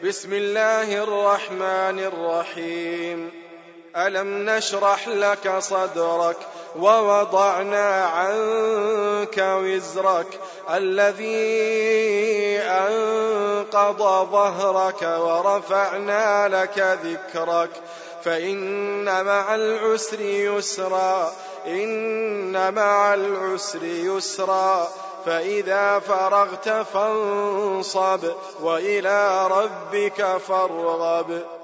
بسم الله الرحمن الرحيم. ألم نشرح لك صدرك ووضعنا عنك وزرك الذي أنقض ظهرك ورفعنا لك ذكرك فإن مع العسر يسرا إن مع العسر يسرا فإذا فرغت فانصب وإلى ربك فارغب.